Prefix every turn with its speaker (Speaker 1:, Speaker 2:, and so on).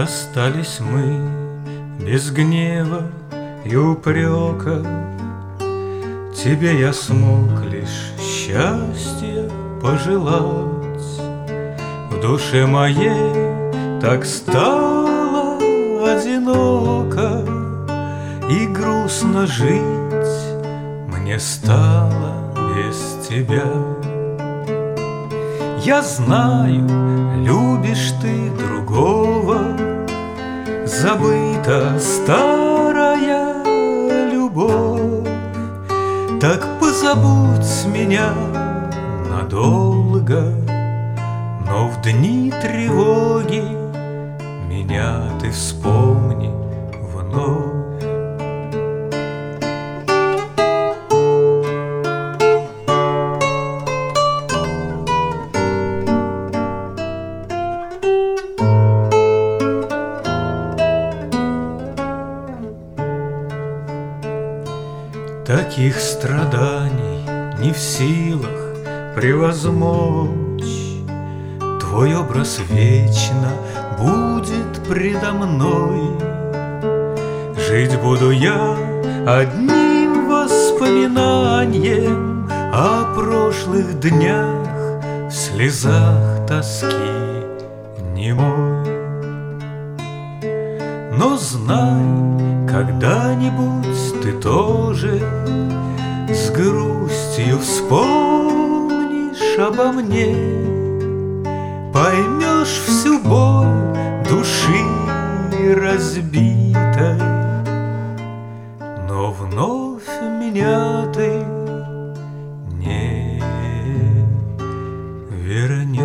Speaker 1: Расстались мы без гнева и упрека. Тебе я смог лишь счастья пожелать. В душе моей так стало одиноко, и грустно жить мне стало без тебя. Я знаю, любишь ты другого, забыта старая любовь. Так позабудь меня надолго, но в дни тревоги меня ты вспомни вновь. Таких страданий не в силах превозмочь. Твой образ вечно будет предо мной. Жить буду я одним воспоминанием о прошлых днях в слезах тоски немой. Но знай, когда-нибудь ты тоже с грустью вспомнишь обо мне, поймешь всю боль души разбитой, но вновь меня ты не вернешь.